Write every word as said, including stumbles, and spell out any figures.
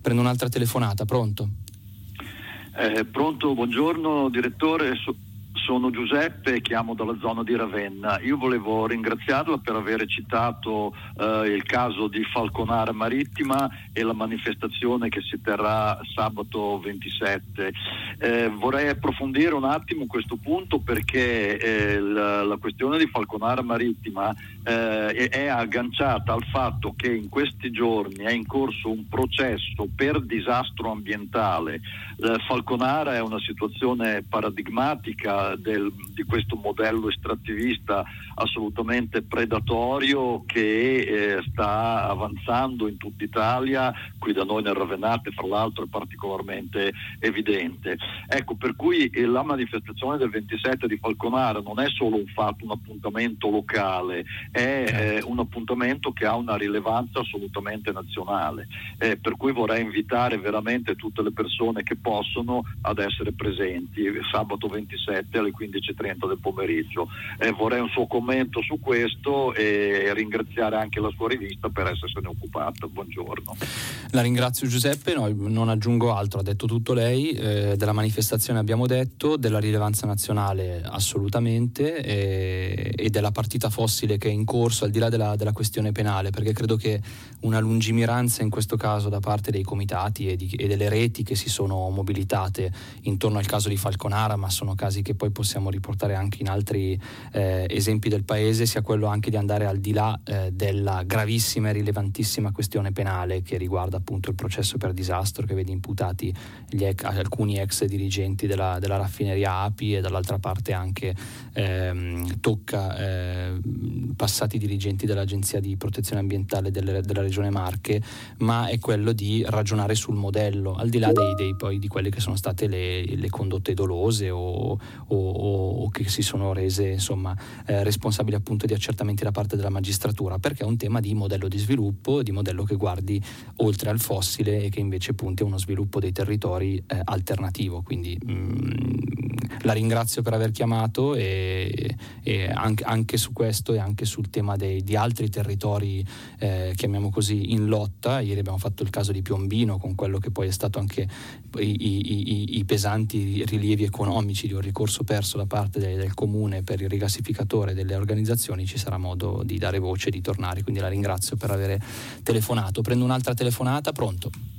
Prendo un'altra telefonata, pronto? Eh, pronto, buongiorno direttore, so, sono Giuseppe, chiamo dalla zona di Ravenna. Io volevo ringraziarla per aver citato eh, il caso di Falconara Marittima e la manifestazione che si terrà sabato ventisette. Eh, vorrei approfondire un attimo questo punto perché eh, la, la questione di Falconara Marittima eh, è, è agganciata al fatto che in questi giorni è in corso un processo per disastro ambientale. Eh, Falconara è una situazione paradigmatica del, di questo modello estrattivista assolutamente predatorio che eh, sta avanzando in tutta Italia, qui da noi nel Ravennate fra l'altro è particolarmente evidente. Ecco, per cui eh, la manifestazione del ventisette di Falconara non è solo un fatto, un appuntamento locale, è eh, un appuntamento che ha una rilevanza assolutamente nazionale, eh, per cui vorrei invitare veramente tutte le persone che possono ad essere presenti sabato ventisette alle quindici e trenta del pomeriggio. Eh, vorrei un suo commento su questo e ringraziare anche la sua rivista per essersene occupata. Buongiorno. La ringrazio Giuseppe, no, non aggiungo altro, ha detto tutto lei. Eh, della manifestazione abbiamo detto, della rilevanza nazionale assolutamente, e, e della partita fossile che è in corso, al di là della, della questione penale, perché credo che una lungimiranza in questo caso da parte dei comitati e, di, e delle reti che si sono mobilitate intorno al caso di Falconara, ma sono casi che poi possiamo riportare anche in altri eh, esempi del paese, sia quello anche di andare al di là eh, della gravissima e rilevantissima questione penale che riguarda appunto il processo per disastro, che vede imputati gli ex, alcuni ex dirigenti della, della raffineria A P I, e dall'altra parte anche ehm, tocca eh, passati dirigenti dell'Agenzia di Protezione Ambientale delle, della Regione Marche, ma è quello di ragionare sul modello, al di là dei, dei poi di quelle che sono state le, le condotte dolose o, o, o che si sono rese insomma eh, responsabili appunto di accertamenti da parte della magistratura, perché è un tema di modello di sviluppo, di modello che guardi oltre al fossile e che invece punti a uno sviluppo dei territori eh, alternativo. Quindi mh, la ringrazio per aver chiamato e, e anche, anche su questo e anche sul tema dei, di altri territori eh, chiamiamo così in lotta. Ieri abbiamo fatto il caso di Piombino con quello che poi è stato anche i, i, i, i pesanti rilievi economici di un ricorso perso da parte del, del comune per il rigassificatore delle organizzazioni. Ci sarà modo di dare voce e di tornare, quindi la ringrazio per aver telefonato. Prendo un'altra telefonata. Pronto?